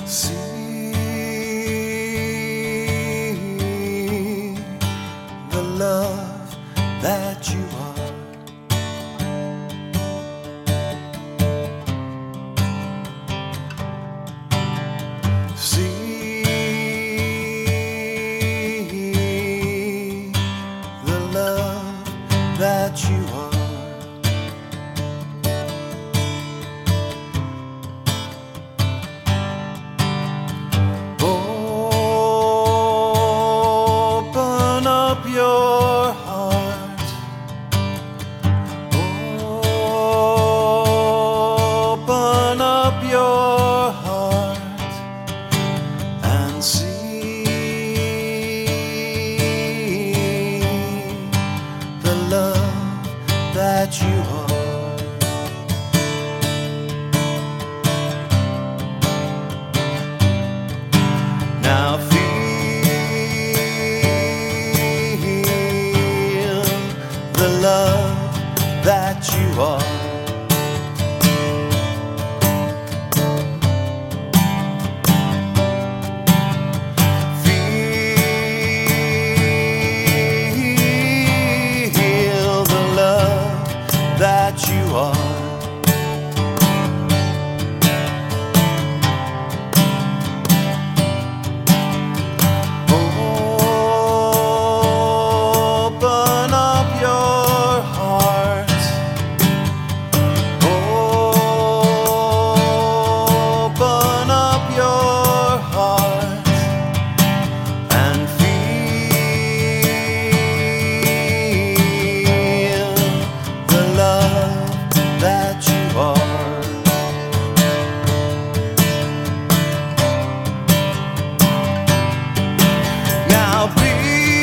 See the love that you are. See the love that you are. Open up your heart. Open up your heart and see the love that you are. Now feel the love that you are. Feel the love that you are. Open up your heart. Open up your heart and feel the love that you are. Now be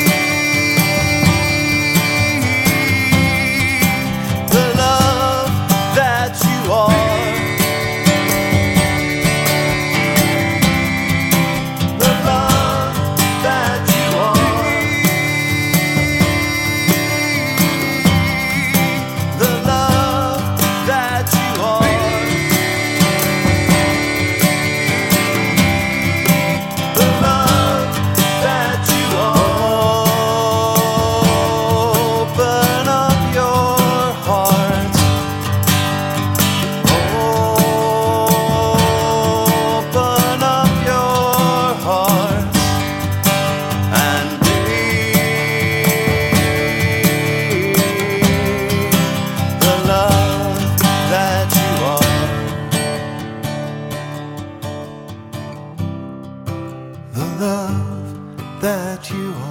the love that you are. The love that you are. The love that you are. The love that you are. Open up your heart. Open up your heart and breathe the love that you are. The love that you are.